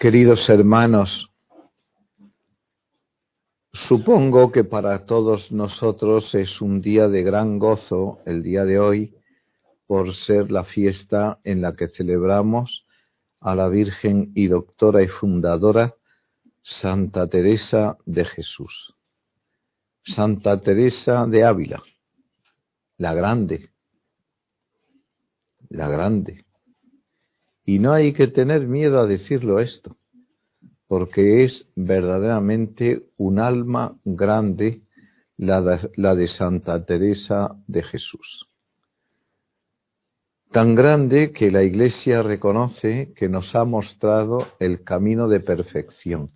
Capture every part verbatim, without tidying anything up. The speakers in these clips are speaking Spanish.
Queridos hermanos, supongo que para todos nosotros es un día de gran gozo el día de hoy, por ser la fiesta en la que celebramos a la Virgen y doctora y fundadora Santa Teresa de Jesús. Santa Teresa de Ávila, la grande, la grande. Y no hay que tener miedo a decirlo esto, porque es verdaderamente un alma grande la de, la de Santa Teresa de Jesús. Tan grande que la Iglesia reconoce que nos ha mostrado el camino de perfección.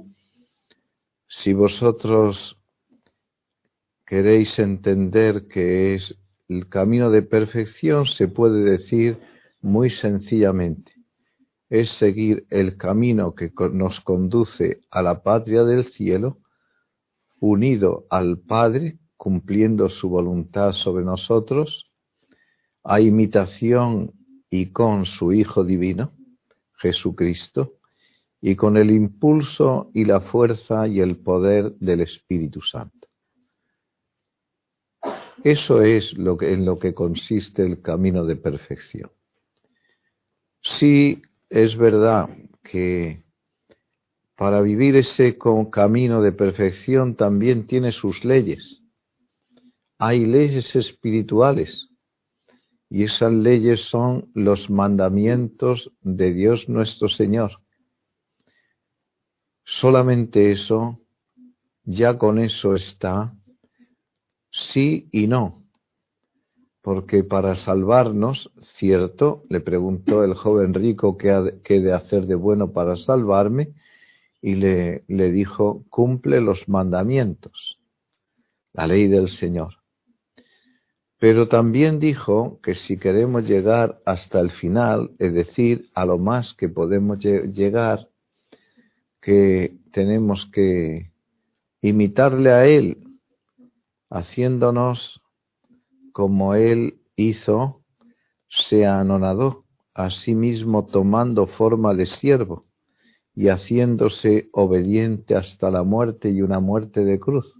Si vosotros queréis entender qué es el camino de perfección, se puede decir muy sencillamente: es seguir el camino que nos conduce a la patria del cielo, unido al Padre, cumpliendo su voluntad sobre nosotros, a imitación y con su Hijo divino, Jesucristo, y con el impulso y la fuerza y el poder del Espíritu Santo. Eso es lo que, en lo que consiste el camino de perfección. Sí, es verdad que para vivir ese camino de perfección también tiene sus leyes. Hay leyes espirituales y esas leyes son los mandamientos de Dios nuestro Señor. Solamente eso, ya con eso está, sí y no. Porque para salvarnos, cierto, le preguntó el joven rico qué he de hacer de bueno para salvarme, y le, le dijo: cumple los mandamientos, la ley del Señor. Pero también dijo que si queremos llegar hasta el final, es decir, a lo más que podemos llegar, que tenemos que imitarle a Él, haciéndonos como Él hizo, se anonadó, a sí mismo tomando forma de siervo y haciéndose obediente hasta la muerte y una muerte de cruz.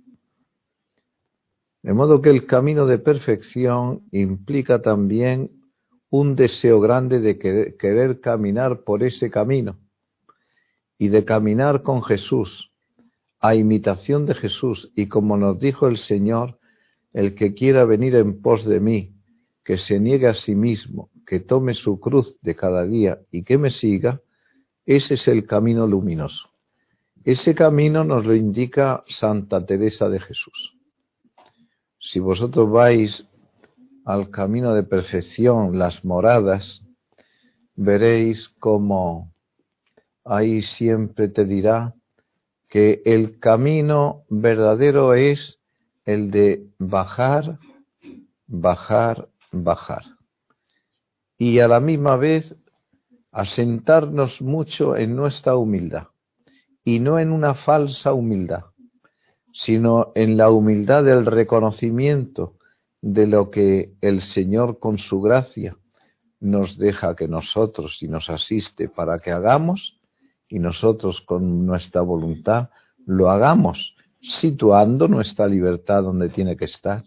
De modo que el camino de perfección implica también un deseo grande de querer, querer caminar por ese camino y de caminar con Jesús, a imitación de Jesús, y como nos dijo el Señor: el que quiera venir en pos de mí, que se niegue a sí mismo, que tome su cruz de cada día y que me siga. Ese es el camino luminoso. Ese camino nos lo indica Santa Teresa de Jesús. Si vosotros vais al camino de perfección, las moradas, veréis cómo ahí siempre te dirá que el camino verdadero es el de bajar, bajar, bajar. Y a la misma vez asentarnos mucho en nuestra humildad. Y no en una falsa humildad, sino en la humildad del reconocimiento de lo que el Señor con su gracia nos deja que nosotros y nos asiste para que hagamos, y nosotros con nuestra voluntad lo hagamos, situando nuestra libertad donde tiene que estar.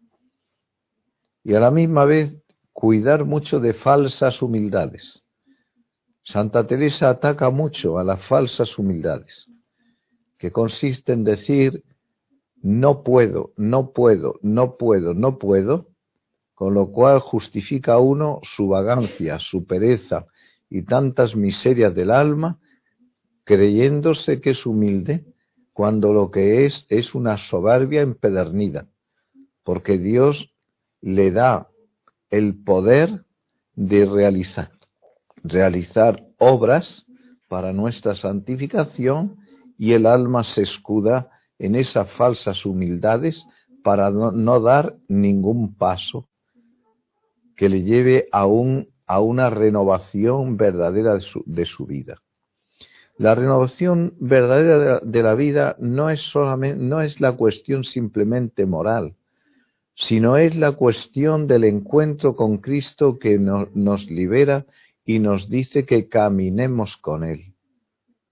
Y a la misma vez cuidar mucho de falsas humildades. Santa Teresa ataca mucho a las falsas humildades, que consiste en decir: no puedo, no puedo, no puedo, no puedo, con lo cual justifica uno su vagancia, su pereza y tantas miserias del alma, creyéndose que es humilde, cuando lo que es es una soberbia empedernida, porque Dios le da el poder de realizar, realizar obras para nuestra santificación, y el alma se escuda en esas falsas humildades para no, no dar ningún paso que le lleve a, un, a una renovación verdadera de su, de su vida. La renovación verdadera de la, de la vida no es solamente, no es la cuestión simplemente moral, sino es la cuestión del encuentro con Cristo, que no, nos libera y nos dice que caminemos con Él.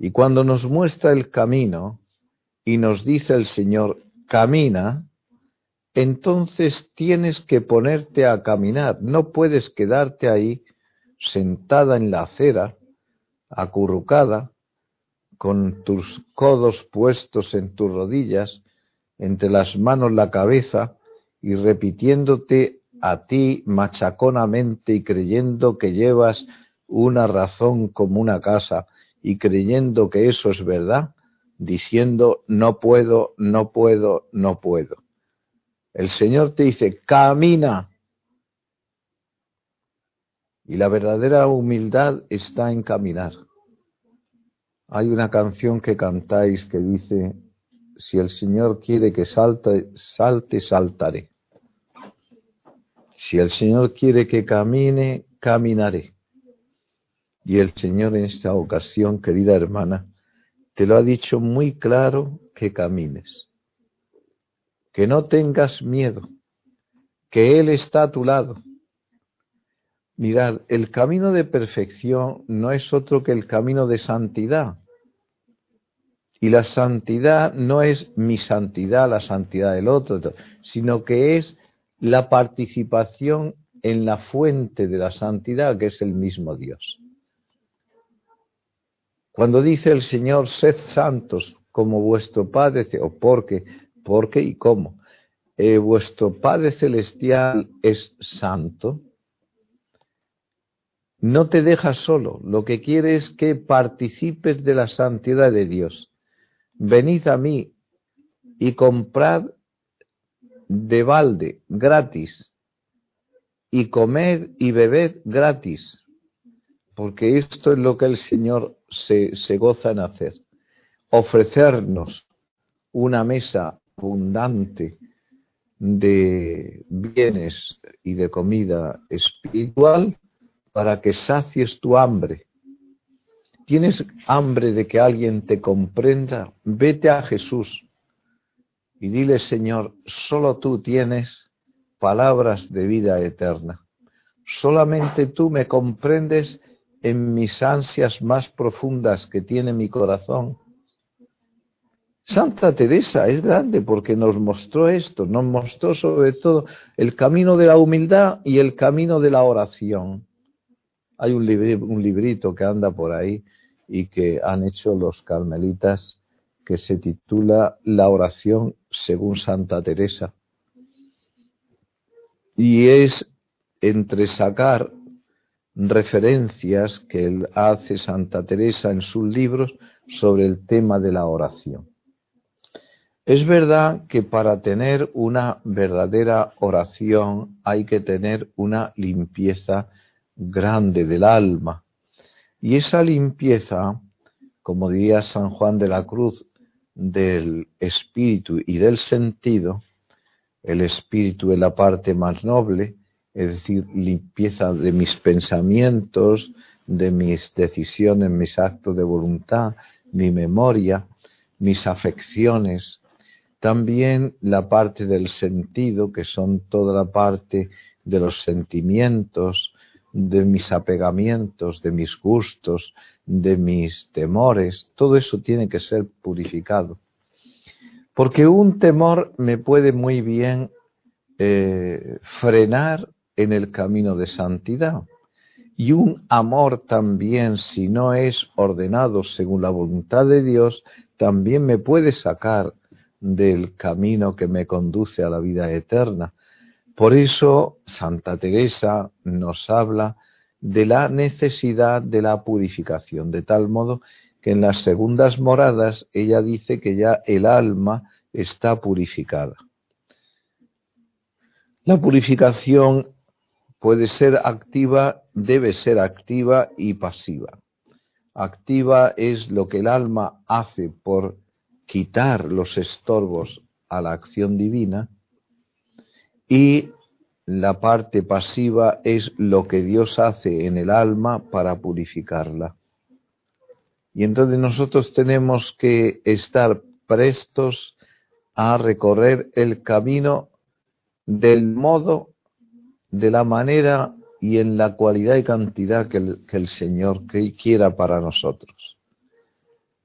Y cuando nos muestra el camino y nos dice el Señor, camina, entonces tienes que ponerte a caminar. No puedes quedarte ahí sentada en la acera, acurrucada, con tus codos puestos en tus rodillas, entre las manos la cabeza, y repitiéndote a ti machaconamente y creyendo que llevas una razón como una casa y creyendo que eso es verdad, diciendo no puedo, no puedo, no puedo. El Señor te dice, camina. Y la verdadera humildad está en caminar. Hay una canción que cantáis que dice, si el Señor quiere que salte, salte, saltaré. Si el Señor quiere que camine, caminaré. Y el Señor en esta ocasión, querida hermana, te lo ha dicho muy claro que camines. Que no tengas miedo, que Él está a tu lado. Mirad, el camino de perfección no es otro que el camino de santidad. Y la santidad no es mi santidad, la santidad del otro, sino que es la participación en la fuente de la santidad, que es el mismo Dios. Cuando dice el Señor, sed santos como vuestro Padre, o porque, porque y cómo, eh, vuestro Padre Celestial es santo, no te deja solo, lo que quiere es que participes de la santidad de Dios. Venid a mí y comprad de balde, gratis, y comed y bebed gratis, porque esto es lo que el Señor se, se goza en hacer, ofrecernos una mesa abundante de bienes y de comida espiritual para que sacies tu hambre. ¿Tienes hambre de que alguien te comprenda? Vete a Jesús y dile, Señor, solo tú tienes palabras de vida eterna. Solamente tú me comprendes en mis ansias más profundas que tiene mi corazón. Santa Teresa es grande porque nos mostró esto, nos mostró sobre todo el camino de la humildad y el camino de la oración. Hay un, libri, un librito que anda por ahí y que han hecho los carmelitas que se titula La oración según Santa Teresa. Y es entresacar referencias que hace Santa Teresa en sus libros sobre el tema de la oración. Es verdad que para tener una verdadera oración hay que tener una limpieza grande del alma. Y esa limpieza, como diría San Juan de la Cruz, del espíritu y del sentido, el espíritu es la parte más noble, es decir, limpieza de mis pensamientos, de mis decisiones, mis actos de voluntad, mi memoria, mis afecciones. También la parte del sentido, que son toda la parte de los sentimientos, de mis apegamientos, de mis gustos, de mis temores, todo eso tiene que ser purificado. Porque un temor me puede muy bien eh, frenar en el camino de santidad. Y un amor también, si no es ordenado según la voluntad de Dios, también me puede sacar del camino que me conduce a la vida eterna. Por eso Santa Teresa nos habla de la necesidad de la purificación, de tal modo que en las segundas moradas ella dice que ya el alma está purificada. La purificación puede ser activa, debe ser activa y pasiva. Activa es lo que el alma hace por quitar los estorbos a la acción divina, y la parte pasiva es lo que Dios hace en el alma para purificarla. Y entonces nosotros tenemos que estar prestos a recorrer el camino del modo, de la manera y en la cualidad y cantidad que el, que el Señor quiera para nosotros.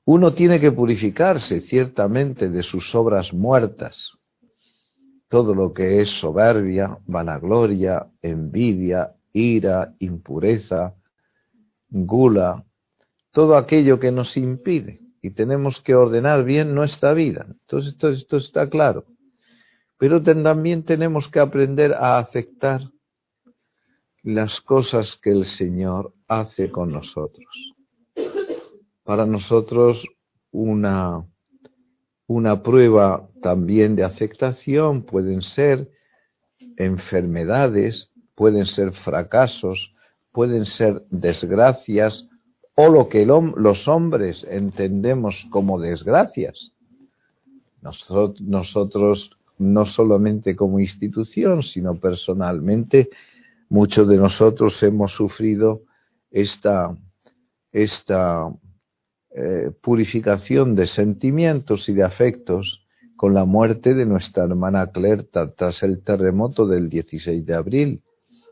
Uno tiene que purificarse ciertamente de sus obras muertas, todo lo que es soberbia, vanagloria, envidia, ira, impureza, gula, todo aquello que nos impide, y tenemos que ordenar bien nuestra vida. Entonces esto, esto está claro. Pero también tenemos que aprender a aceptar las cosas que el Señor hace con nosotros. Para nosotros una, una prueba también de aceptación pueden ser enfermedades, pueden ser fracasos, pueden ser desgracias o lo que el, los hombres entendemos como desgracias. Nosotros, nosotros no solamente como institución, sino personalmente, muchos de nosotros hemos sufrido esta, esta eh, purificación de sentimientos y de afectos con la muerte de nuestra hermana Claire tras el terremoto del dieciséis de abril.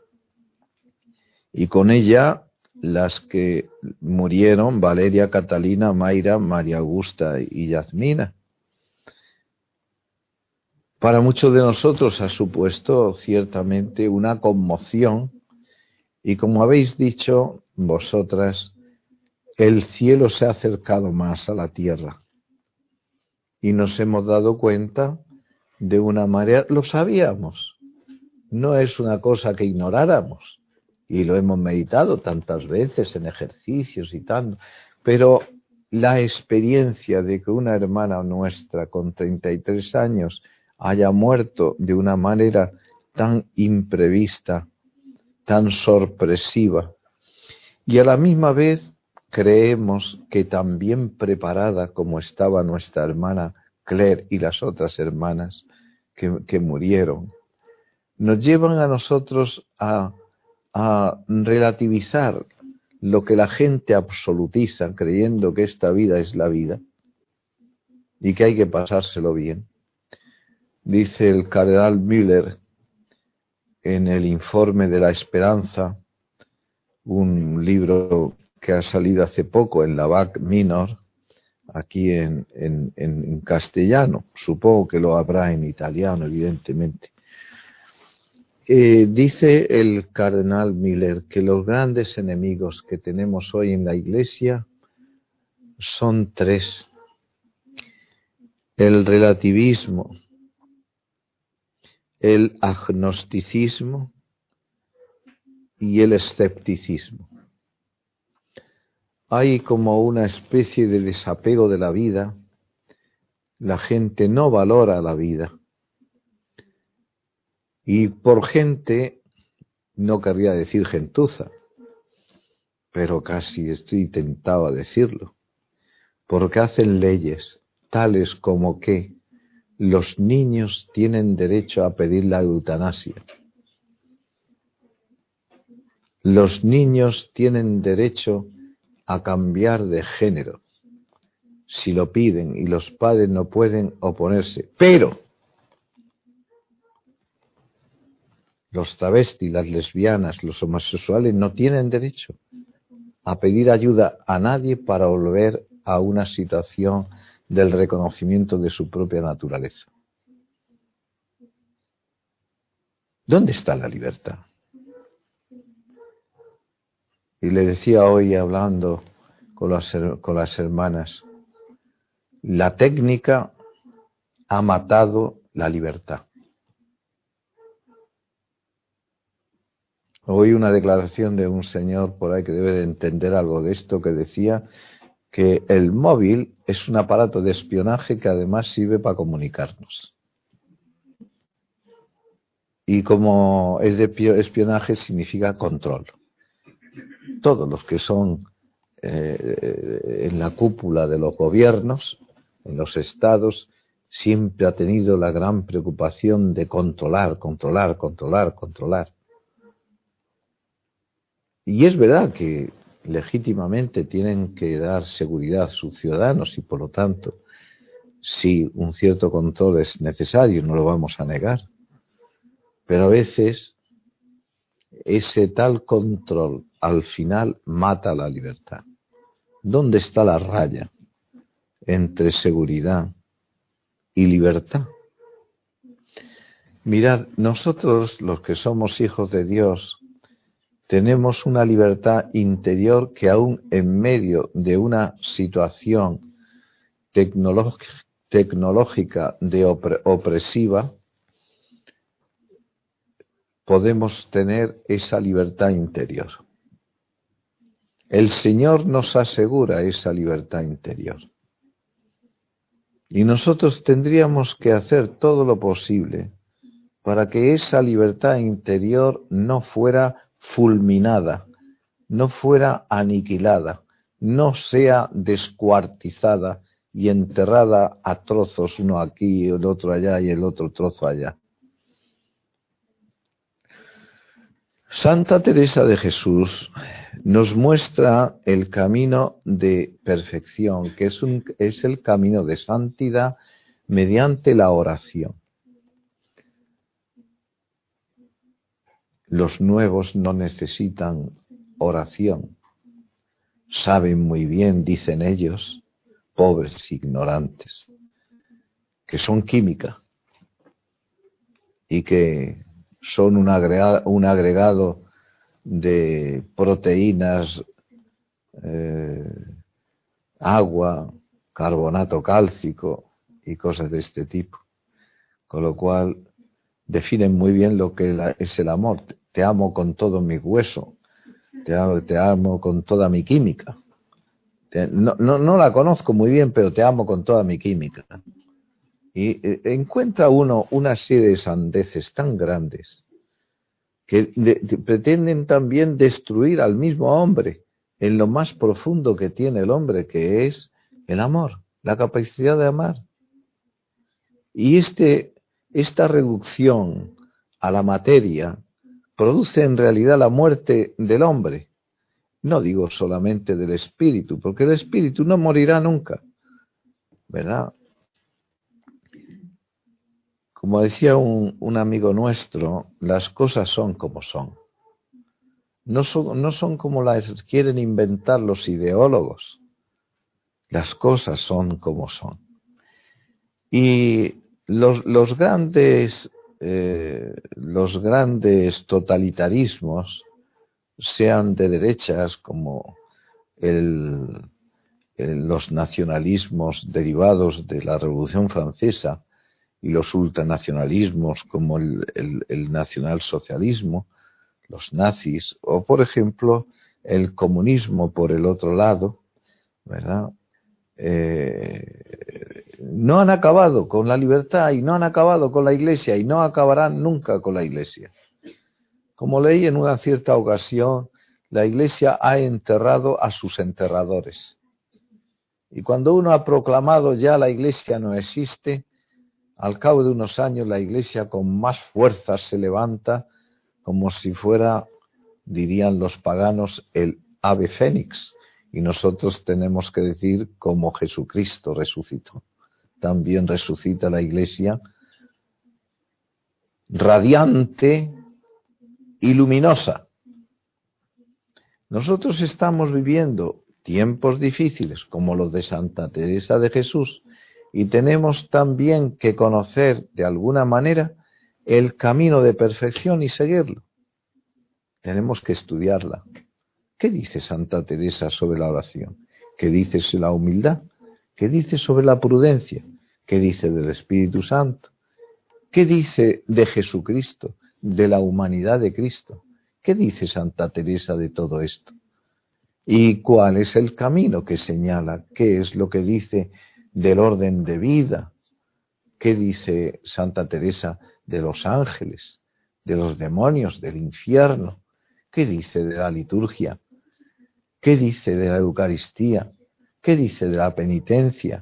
Y con ella las que murieron, Valeria, Catalina, Mayra, María Augusta y Yasmina. Para muchos de nosotros ha supuesto ciertamente una conmoción y, como habéis dicho vosotras, el cielo se ha acercado más a la tierra y nos hemos dado cuenta de una manera, lo sabíamos, no es una cosa que ignoráramos y lo hemos meditado tantas veces en ejercicios y tanto, pero la experiencia de que una hermana nuestra con treinta y tres años haya muerto de una manera tan imprevista, tan sorpresiva, y a la misma vez creemos que tan bien preparada como estaba nuestra hermana Claire y las otras hermanas que, que murieron, nos llevan a nosotros a, a relativizar lo que la gente absolutiza, creyendo que esta vida es la vida y que hay que pasárselo bien. Dice el cardenal Müller en el informe de la esperanza, un libro que ha salido hace poco en la B A C Minor, aquí en, en, en castellano, supongo que lo habrá en italiano, evidentemente. Eh, dice el cardenal Müller que los grandes enemigos que tenemos hoy en la Iglesia son tres: el relativismo, el agnosticismo y el escepticismo. Hay como una especie de desapego de la vida, la gente no valora la vida. Y por gente, no querría decir gentuza, pero casi estoy tentado a decirlo, porque hacen leyes tales como que los niños tienen derecho a pedir la eutanasia. Los niños tienen derecho a cambiar de género, si lo piden, y los padres no pueden oponerse. Pero los travestis, las lesbianas, los homosexuales no tienen derecho a pedir ayuda a nadie para volver a una situación del reconocimiento de su propia naturaleza. ¿Dónde está la libertad? Y le decía hoy, hablando con las, con las hermanas, la técnica ha matado la libertad. Oí una declaración de un señor por ahí que debe de entender algo de esto, que decía que el móvil es un aparato de espionaje que además sirve para comunicarnos. Y como es de espionaje, significa control. Todos los que son eh, en la cúpula de los gobiernos, en los estados, siempre ha tenido la gran preocupación de controlar, controlar, controlar, controlar. Y es verdad que legítimamente tienen que dar seguridad a sus ciudadanos y, por lo tanto, si un cierto control es necesario, no lo vamos a negar. Pero a veces ese tal control al final mata la libertad. ¿Dónde está la raya? entre seguridad y libertad. Mirad, nosotros los que somos hijos de Dios tenemos una libertad interior que aún en medio de una situación tecnológica de opre- opresiva, podemos tener esa libertad interior. El Señor nos asegura esa libertad interior. Y nosotros tendríamos que hacer todo lo posible para que esa libertad interior no fuera fulminada, no fuera aniquilada, no sea descuartizada y enterrada a trozos, uno aquí, el otro allá y el otro trozo allá. Santa Teresa de Jesús nos muestra el camino de perfección, que es, un, es el camino de santidad mediante la oración. Los nuevos no necesitan oración. Saben muy bien, dicen ellos, pobres ignorantes, que son química y que son un agregado, un agregado de proteínas, eh, agua, carbonato cálcico y cosas de este tipo. Con lo cual definen muy bien lo que es el amor. Te amo con todo mi hueso, te amo, te amo con toda mi química. Te, no, no, no la conozco muy bien, pero te amo con toda mi química. Y eh, encuentra uno una serie de sandeces tan grandes que de, de, pretenden también destruir al mismo hombre en lo más profundo que tiene el hombre, que es el amor, la capacidad de amar. Y este, esta reducción a la materia produce en realidad la muerte del hombre. No digo solamente del espíritu, porque el espíritu no morirá nunca, ¿verdad? Como decía un, un amigo nuestro, las cosas son como son. No son, no son como las quieren inventar los ideólogos. Las cosas son como son. Y los, los grandes, eh, los grandes totalitarismos, sean de derechas como el, el, los nacionalismos derivados de la Revolución Francesa y los ultranacionalismos como el, el, el nacionalsocialismo, los nazis, o por ejemplo el comunismo por el otro lado, ¿verdad? Eh, no han acabado con la libertad y no han acabado con la Iglesia y no acabarán nunca con la Iglesia. Como leí en una cierta ocasión, la Iglesia ha enterrado a sus enterradores. Y cuando uno ha proclamado ya la Iglesia no existe, al cabo de unos años la Iglesia con más fuerza se levanta como si fuera, dirían los paganos, el ave fénix. Y nosotros tenemos que decir como Jesucristo resucitó. También resucita la Iglesia radiante y luminosa. Nosotros estamos viviendo tiempos difíciles como los de Santa Teresa de Jesús y tenemos también que conocer de alguna manera el camino de perfección y seguirlo. Tenemos que estudiarla. ¿Qué dice Santa Teresa sobre la oración? ¿Qué dice sobre la humildad? ¿Qué dice sobre la prudencia? ¿Qué dice del Espíritu Santo? ¿Qué dice de Jesucristo, de la humanidad de Cristo? ¿Qué dice Santa Teresa de todo esto? ¿Y cuál es el camino que señala? ¿Qué es lo que dice del orden de vida? ¿Qué dice Santa Teresa de los ángeles, de los demonios, del infierno? ¿Qué dice de la liturgia? ¿Qué dice de la Eucaristía? ¿Qué dice de la penitencia?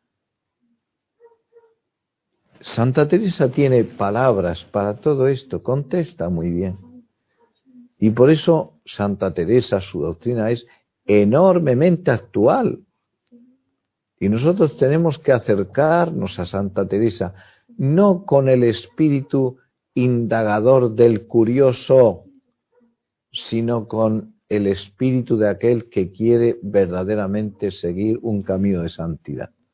Santa Teresa tiene palabras para todo esto, contesta muy bien. Y por eso Santa Teresa, su doctrina es enormemente actual. Y nosotros tenemos que acercarnos a Santa Teresa, no con el espíritu indagador del curioso, sino con el espíritu de aquel que quiere verdaderamente seguir un camino de santidad.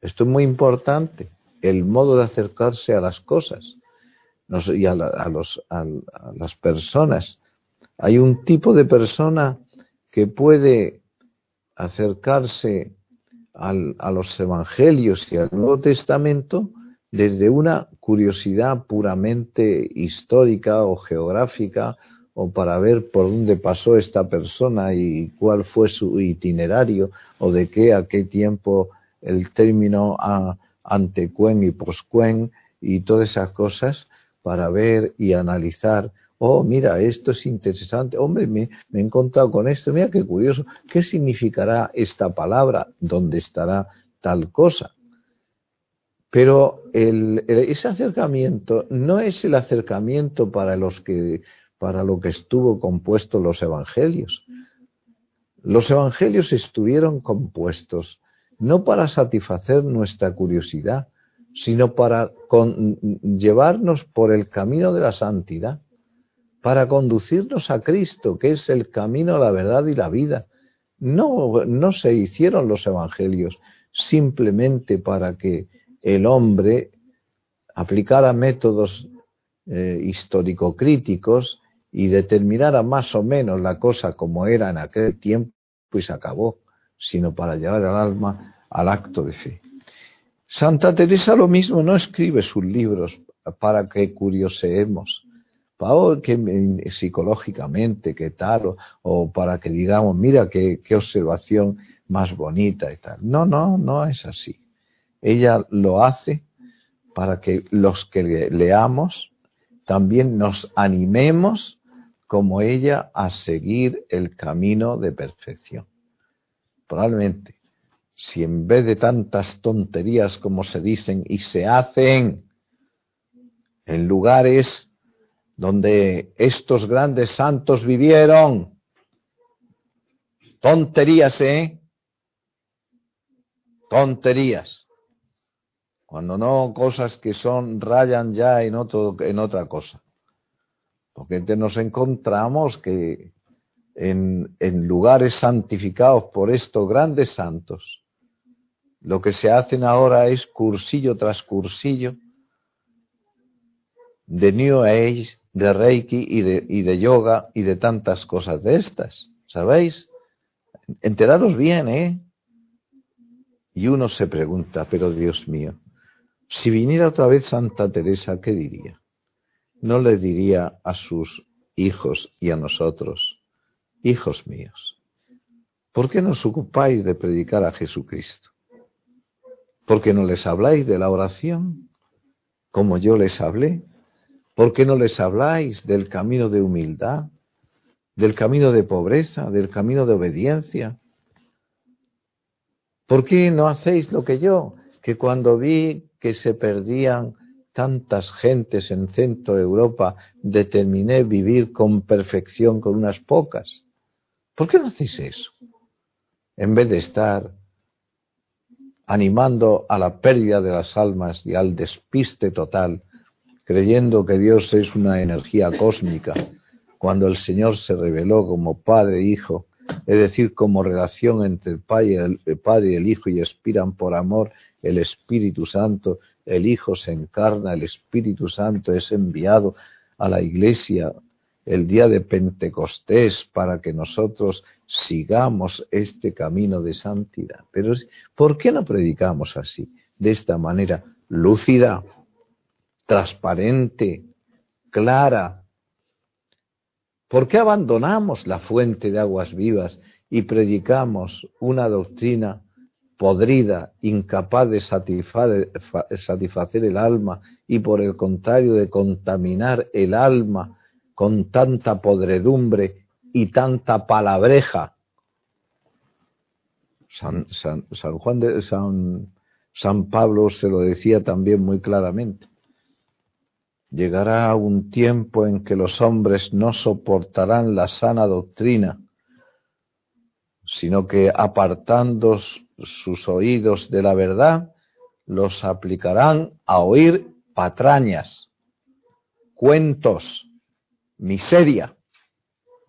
Esto es muy importante, el modo de acercarse a las cosas y a, la, a, los, a, a las personas. Hay un tipo de persona que puede acercarse al, a los evangelios y al Nuevo Testamento desde una curiosidad puramente histórica o geográfica, o para ver por dónde pasó esta persona y cuál fue su itinerario, o de qué a qué tiempo el término a, antequén y posquén y todas esas cosas, para ver y analizar. Oh, mira, esto es interesante. Hombre, me, me he encontrado con esto. Mira qué curioso. ¿Qué significará esta palabra? ¿Dónde estará tal cosa? Pero el, el, ese acercamiento no es el acercamiento para los que, para lo que estuvo compuesto los evangelios. Los evangelios estuvieron compuestos no para satisfacer nuestra curiosidad, sino para con, llevarnos por el camino de la santidad, para conducirnos a Cristo, que es el camino, la verdad y la vida. No, no se hicieron los evangelios simplemente para que el hombre aplicara métodos eh, histórico-críticos y determinara más o menos la cosa como era en aquel tiempo y se acabó, sino para llevar al alma al acto de fe. Santa Teresa lo mismo, no escribe sus libros para que curioseemos, para que psicológicamente, qué tal, o, o para que digamos, mira qué, qué observación más bonita y tal. No, no, no es así. Ella lo hace para que los que le, leamos también nos animemos como ella a seguir el camino de perfección. Probablemente, si en vez de tantas tonterías como se dicen y se hacen en lugares donde estos grandes santos vivieron, tonterías, ¿eh? Tonterías. Cuando no, cosas que son, rayan ya en otro, en otra cosa. Porque nos encontramos que en, en lugares santificados por estos grandes santos, lo que se hacen ahora es cursillo tras cursillo de New Age, de Reiki y de, y de yoga y de tantas cosas de estas, ¿sabéis? Enteraros bien, ¿eh? Y uno se pregunta, pero Dios mío, si viniera otra vez Santa Teresa, ¿qué diría? No le diría a sus hijos y a nosotros, hijos míos, ¿por qué no os ocupáis de predicar a Jesucristo? ¿Por qué no les habláis de la oración, como yo les hablé? ¿Por qué no les habláis del camino de humildad, del camino de pobreza, del camino de obediencia? ¿Por qué no hacéis lo que yo? Que cuando vi que se perdían tantas gentes en Centro Europa, determiné vivir con perfección con unas pocas. ¿Por qué no hacéis eso? En vez de estar animando a la pérdida de las almas y al despiste total, creyendo que Dios es una energía cósmica, cuando el Señor se reveló como Padre e Hijo, es decir, como relación entre el Padre y el, el Padre y el Hijo, y expiran por amor el Espíritu Santo, el Hijo se encarna, el Espíritu Santo es enviado a la Iglesia el día de Pentecostés para que nosotros sigamos este camino de santidad. Pero ¿por qué no predicamos así, de esta manera lúcida, transparente, clara? ¿Por qué abandonamos la fuente de aguas vivas y predicamos una doctrina podrida, incapaz de satisfacer el alma y por el contrario de contaminar el alma con tanta podredumbre y tanta palabreja? San, San, San Juan de San, San Pablo se lo decía también muy claramente. Llegará un tiempo en que los hombres no soportarán la sana doctrina, sino que apartando sus oídos de la verdad, los aplicarán a oír patrañas, cuentos, miseria.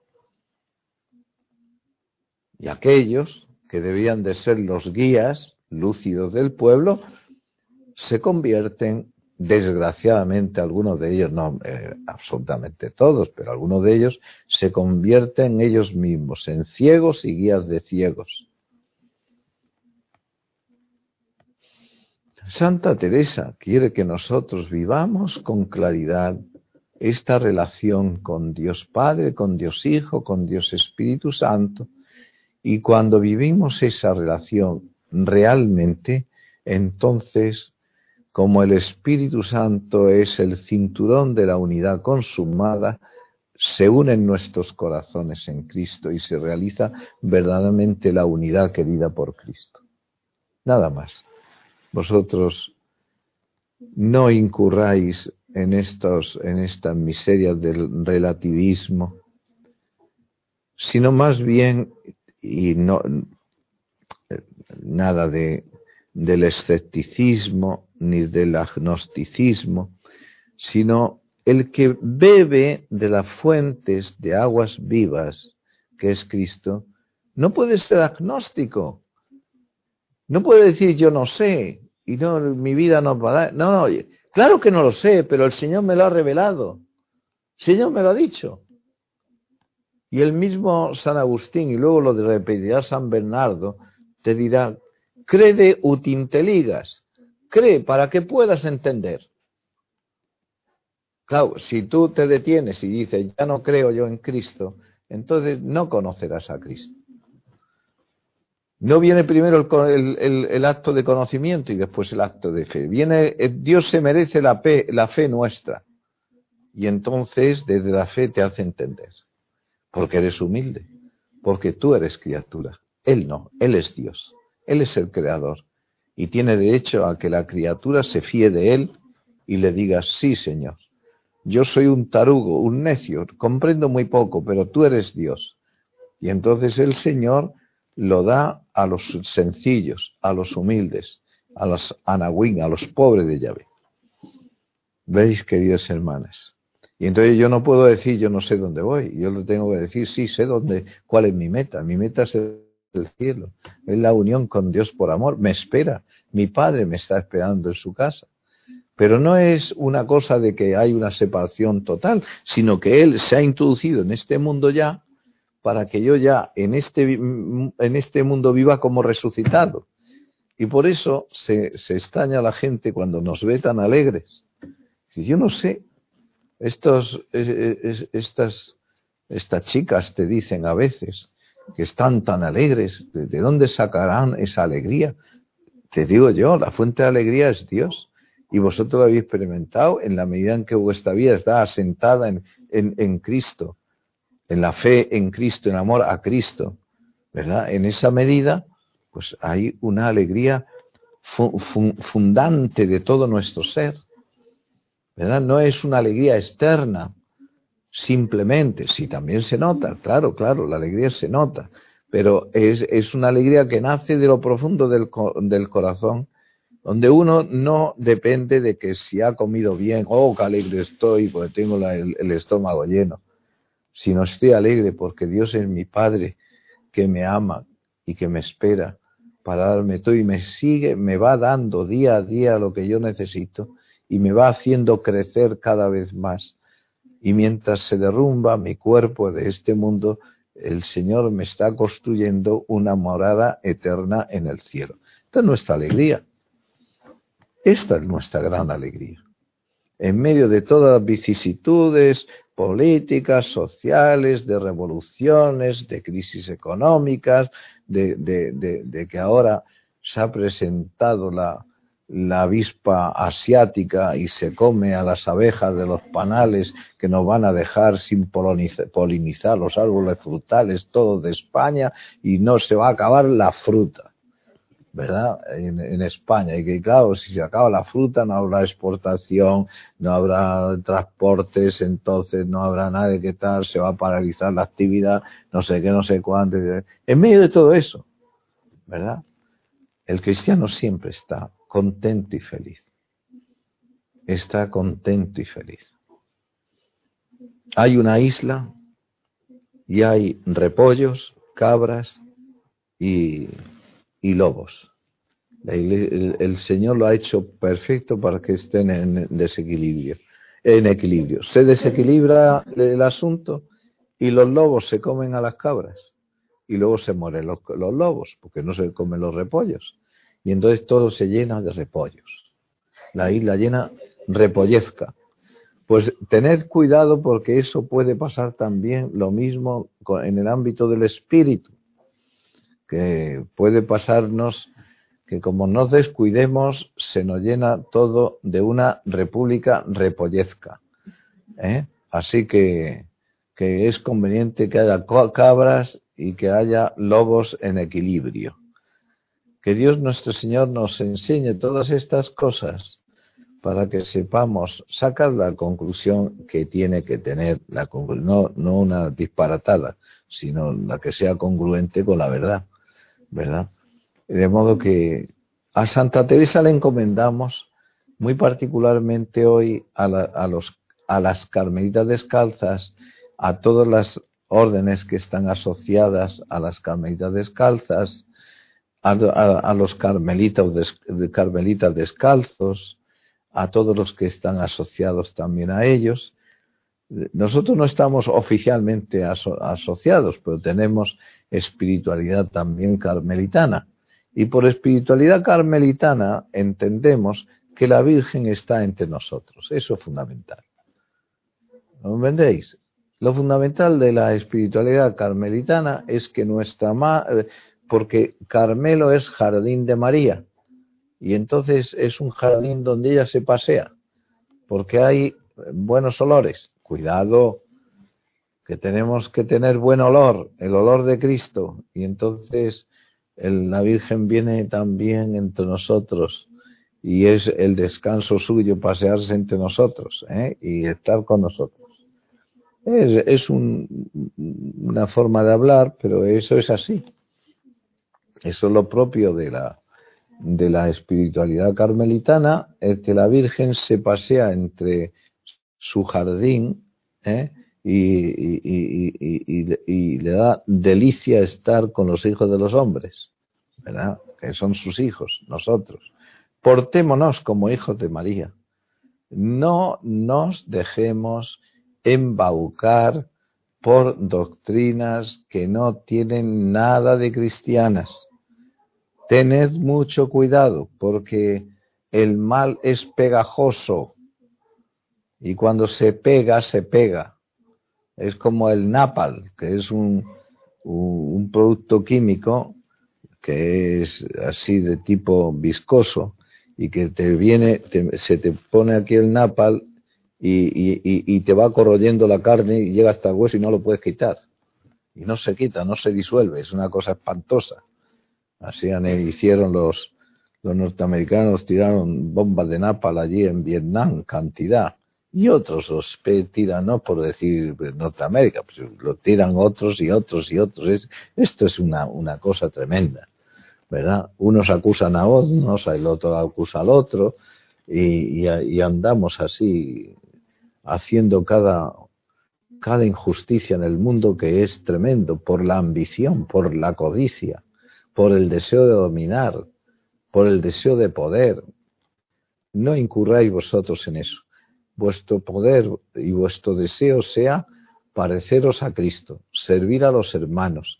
Y aquellos que debían de ser los guías, lúcidos del pueblo se convierten, desgraciadamente algunos de ellos, no eh, absolutamente todos, pero algunos de ellos se convierten ellos mismos en ciegos y guías de ciegos. Santa Teresa quiere que nosotros vivamos con claridad esta relación con Dios Padre, con Dios Hijo, con Dios Espíritu Santo, y cuando vivimos esa relación realmente, entonces, como el Espíritu Santo es el cinturón de la unidad consumada, se unen nuestros corazones en Cristo y se realiza verdaderamente la unidad querida por Cristo. Nada más. Vosotros no incurráis en estos, en estas miserias del relativismo, sino más bien, y no nada de del escepticismo ni del agnosticismo, sino el que bebe de las fuentes de aguas vivas, que es Cristo, no puede ser agnóstico. No puede decir yo no sé, y no, mi vida no va a dar. No, no, claro que no lo sé, pero el Señor me lo ha revelado. El Señor me lo ha dicho. Y el mismo San Agustín, y luego lo repetirá San Bernardo, te dirá, crede ut inteligas, cree para que puedas entender. Claro, si tú te detienes y dices, ya no creo yo en Cristo, entonces no conocerás a Cristo. No viene primero el, el, el, el acto de conocimiento y después el acto de fe. Viene, Dios se merece la fe, la fe nuestra. Y entonces desde la fe te hace entender. Porque eres humilde. Porque tú eres criatura. Él no, Él es Dios. Él es el creador. Y tiene derecho a que la criatura se fíe de Él y le diga, sí, Señor. Yo soy un tarugo, un necio, comprendo muy poco, pero tú eres Dios. Y entonces el Señor lo da a los sencillos, a los humildes, a los anahuín, a los pobres de Yahvé. ¿Veis, queridas hermanas? Y entonces yo no puedo decir, yo no sé dónde voy. Yo le tengo que decir, sí, sé dónde, cuál es mi meta. Mi meta es el cielo. Es la unión con Dios por amor. Me espera. Mi Padre me está esperando en su casa. Pero no es una cosa de que hay una separación total, sino que Él se ha introducido en este mundo ya, para que yo ya en este, en este mundo viva como resucitado. Y por eso se, se extraña la gente cuando nos ve tan alegres. Si yo no sé, estos, es, estas, estas chicas te dicen a veces que están tan alegres, ¿de, de dónde sacarán esa alegría? Te digo yo, la fuente de alegría es Dios. Y vosotros lo habéis experimentado en la medida en que vuestra vida está asentada en, en, en Cristo. En la fe en Cristo, en amor a Cristo, ¿verdad? En esa medida, pues hay una alegría fu fu fundante de todo nuestro ser, ¿verdad? No es una alegría externa, simplemente, sí, también se nota, claro, claro, la alegría se nota, pero es, es una alegría que nace de lo profundo del, del corazón, donde uno no depende de que si ha comido bien, oh, qué alegre estoy, porque tengo la, el, el estómago lleno. Sino estoy alegre porque Dios es mi Padre que me ama y que me espera para darme todo y me sigue, me va dando día a día lo que yo necesito y me va haciendo crecer cada vez más. Y mientras se derrumba mi cuerpo de este mundo, el Señor me está construyendo una morada eterna en el cielo. Esta es nuestra alegría. Esta es nuestra gran alegría. En medio de todas las vicisitudes políticas, sociales, de revoluciones, de crisis económicas, de, de, de, de que ahora se ha presentado la, la avispa asiática y se come a las abejas de los panales que nos van a dejar sin polinizar, polinizar los árboles frutales todos de España y no se va a acabar la fruta. ¿Verdad? En, en España, y que claro, si se acaba la fruta no habrá exportación, no habrá transportes, entonces no habrá nada de qué tal, se va a paralizar la actividad, no sé qué, no sé cuánto. En medio de todo eso, ¿verdad? El cristiano siempre está contento y feliz. Está contento y feliz. Hay una isla y hay repollos, cabras y, y lobos. La iglesia, el, el Señor lo ha hecho perfecto para que estén en desequilibrio, en equilibrio. Se desequilibra el asunto y los lobos se comen a las cabras y luego se mueren los, los lobos porque no se comen los repollos y entonces todo se llena de repollos. La isla llena repollezca. Pues tened cuidado porque eso puede pasar también lo mismo en el ámbito del espíritu, que puede pasarnos que como nos descuidemos se nos llena todo de una república repollezca, ¿eh? Así que, que es conveniente que haya cabras y que haya lobos en equilibrio. Que Dios nuestro Señor nos enseñe todas estas cosas para que sepamos sacar la conclusión que tiene que tener la conclusión, no, no una disparatada, sino la que sea congruente con la verdad, ¿verdad? De modo que a Santa Teresa le encomendamos muy particularmente hoy a, la, a, los, a las Carmelitas Descalzas, a todas las órdenes que están asociadas a las Carmelitas Descalzas, a, a, a los carmelitas, des, de carmelitas descalzos, a todos los que están asociados también a ellos. Nosotros no estamos oficialmente aso, asociados, pero tenemos espiritualidad también carmelitana. Y por espiritualidad carmelitana entendemos que la Virgen está entre nosotros. Eso es fundamental. ¿No entendéis? Lo fundamental de la espiritualidad carmelitana es que nuestra madre, porque Carmelo es jardín de María, y entonces es un jardín donde ella se pasea, porque hay buenos olores. Cuidado, que tenemos que tener buen olor, el olor de Cristo, y entonces el, la Virgen viene también entre nosotros, y es el descanso suyo pasearse entre nosotros, ¿eh? Y estar con nosotros. Es, es un, una forma de hablar, pero eso es así. Eso es lo propio de la, de la espiritualidad carmelitana, es que la Virgen se pasea entre su jardín, ¿eh? y, y, y, y, y, y le da delicia estar con los hijos de los hombres, ¿verdad? Que son sus hijos, nosotros. Portémonos como hijos de María. No nos dejemos embaucar por doctrinas que no tienen nada de cristianas. Tened mucho cuidado, porque el mal es pegajoso, y cuando se pega, se pega. Es como el napalm, que es un, un producto químico que es así de tipo viscoso, y que te viene, te, se te pone aquí el napalm y, y, y, y te va corroyendo la carne y llega hasta el hueso y no lo puedes quitar. Y no se quita, no se disuelve, es una cosa espantosa. Así hicieron los, los norteamericanos, tiraron bombas de napalm allí en Vietnam, cantidad. Y otros los tiran, no por decir Norteamérica, pues lo tiran otros y otros y otros. Es, esto es una, una cosa tremenda, ¿verdad? Unos acusan a otros, el otro acusa al otro, y, y, y andamos así haciendo cada, cada injusticia en el mundo, que es tremendo, por la ambición, por la codicia, por el deseo de dominar, por el deseo de poder. No incurráis vosotros en eso. Vuestro poder y vuestro deseo sea pareceros a Cristo, servir a los hermanos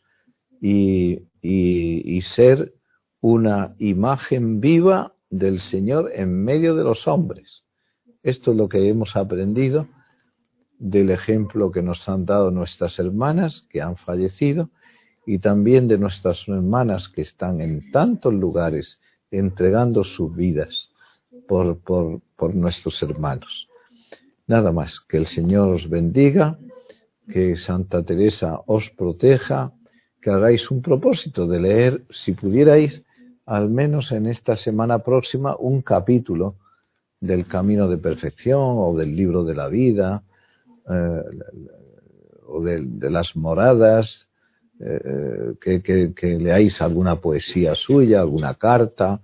y, y, y ser una imagen viva del Señor en medio de los hombres. Esto es lo que hemos aprendido del ejemplo que nos han dado nuestras hermanas que han fallecido, y también de nuestras hermanas que están en tantos lugares entregando sus vidas por, por, por nuestros hermanos. Nada más, que el Señor os bendiga, que Santa Teresa os proteja, que hagáis un propósito de leer, si pudierais, al menos en esta semana próxima, un capítulo del Camino de Perfección o del Libro de la Vida, eh, o de, de las Moradas, eh, que, que, que leáis alguna poesía suya, alguna carta,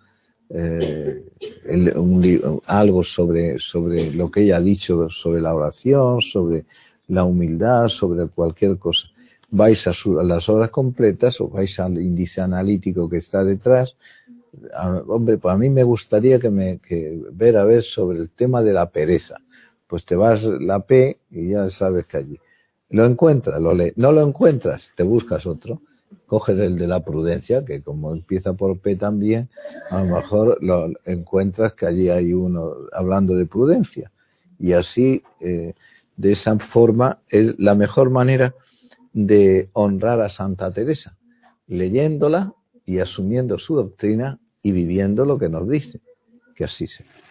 eh, el, un, algo sobre, sobre lo que ella ha dicho sobre la oración, sobre la humildad, sobre cualquier cosa. Vais a, su, a las horas completas o vais al índice analítico que está detrás, A, hombre, pues a mí me gustaría que me que ver a ver sobre el tema de la pereza. Pues te vas la P y ya sabes que allí. Lo encuentras, lo lees. No lo encuentras, te buscas otro. Coges el de la prudencia, que como empieza por P también, a lo mejor lo encuentras que allí hay uno hablando de prudencia. Y así, eh, de esa forma, es la mejor manera de honrar a Santa Teresa, leyéndola y asumiendo su doctrina y viviendo lo que nos dice, que así sea.